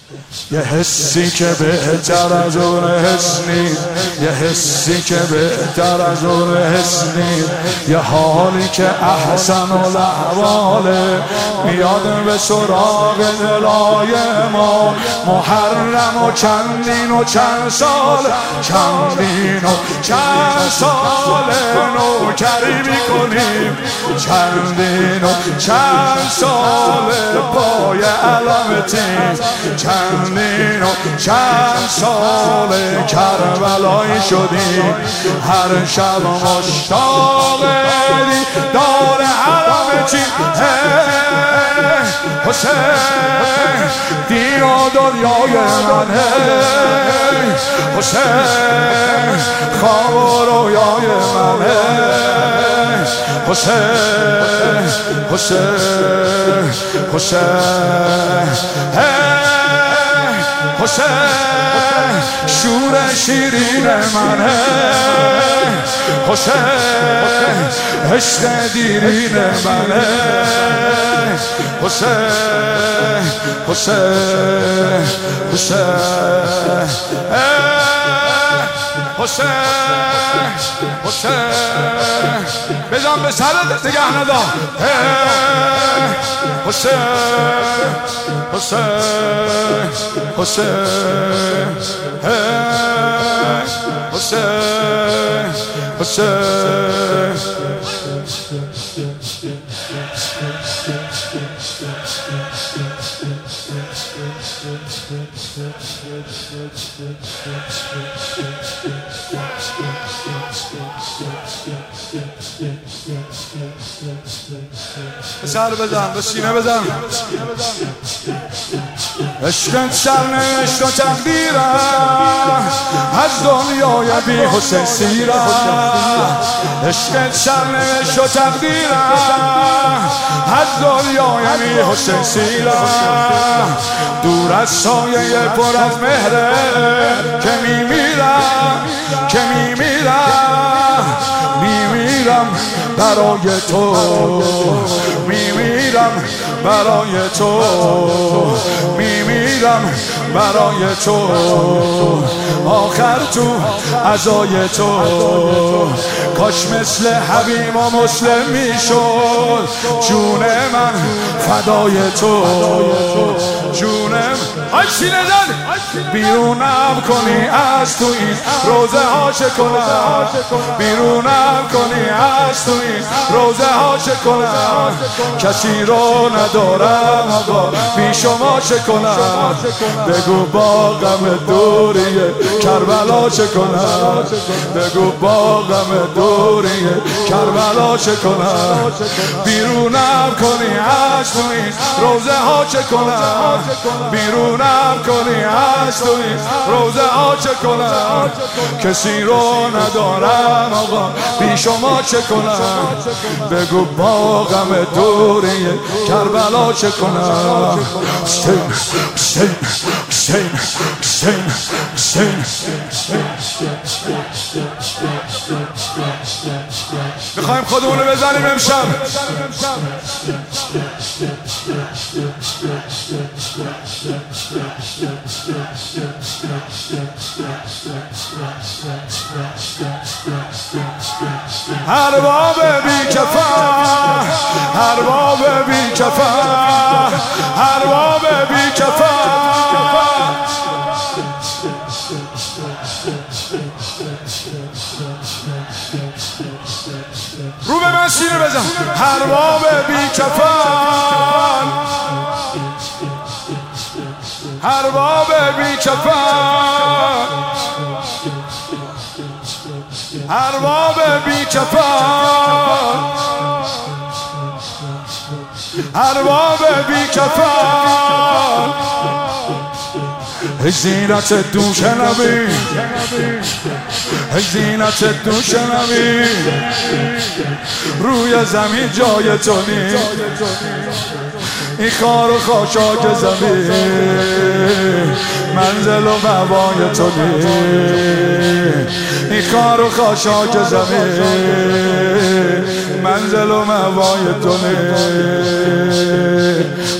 یه حسی که بهتر از اون حس نیست، یه حسی که بهتر از اون حس نیست، یه حالی که احسن الاحواله میاد به سراغ دلای ما. محرم و چندین و چند سال، چندین و چند سال نوکری میکنیم، چندین و چند سال پای علامتیم، چندین و چند سال کربلایی شدیم، هر شب مشتاق دیدار علامتیم. حسین دین و دنیای من، حسین خواب و رویای من، حسین حسین حسین حسین شور شیرین من، حسین عشق دیرین من، حسین حسین حسین حسین حسین بزن به سرت نگه ندا. حسین حسین حسین حسین حسین سر بزن، به سینه بزن. عشقت سرنوشت و تقدیرم، از دنیای بی حسین سیرم. عشقت سرنوشت و تقدیرم، از دنیای بی حسین سیرم. دور از سایه پر از مهره که میمیرم، که میمیرم، میمیرم برای تو، میمیرم برای تو، میمیرم برای تو. آخر تو عزای تو، کاش مثل حبیب و مسلم میشد جون من فدای تو، جونم. آی سینه زن بیرونم کنی از تو این روزه ها چه کنم، بیرونم کنی از تو این روزه ها چه کنم. کسی رو ندارم آقا بی شما چه کنم، بگو با غم دوریه کربلا چه کنم، بگو با غم دوریه کربلا چه کنم. بیرونم کنی از تو این روزه ها چه کنم، بیرونم کنی از تو این روزه ها چه کنم. کسی رو ندارم آقا بی شما چه کنم، بگو با غم دوریه کربلا چه کنم. حسین حسین حسین حسین حسین میخوایم خودمونو بزنیم امشب. ارباب بی کفا، ارباب بی کفا، ارباب بی کفا. رو به من سینه بزن. ارباب بی کفا، ارباب بی کفا، ارباب بی کفا، ارباب بی کفا. زینت دوش نبی، زینت دوش نبی، روی زمین جای تو نیست، این خار و خاشاک زمین منزل و موای تو نیست، این خار و خاشاک زمین منزل و موای تو نیست.